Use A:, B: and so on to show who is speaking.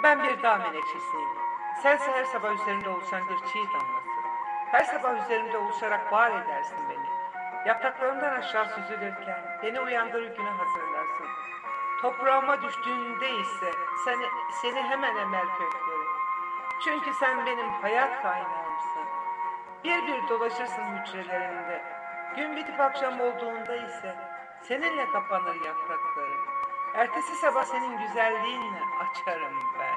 A: Ben bir dağ menekşesiyim. Sense her sabah üzerimde oluşan bir çiğ damlası. Her sabah üzerimde oluşarak var edersin beni. Yapraklarımdan aşağı süzülürken beni uyandırır güne hazırlarsın. Toprağıma düştüğünde ise seni hemen emer köklerim. Çünkü sen benim hayat kaynağımsın. Bir bir dolaşırsın hücrelerimde. Gün bitip akşam olduğunda ise seninle kapanır yapraklarım. Ertesi sabah senin güzelliğinle açarım ben.